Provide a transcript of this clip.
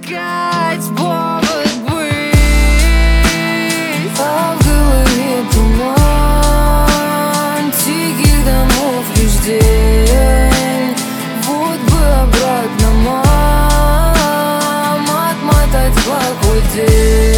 искать повод быть. А в голове туман тихих домов лишь день. Вот бы обратно, мам, отмотать плохой день.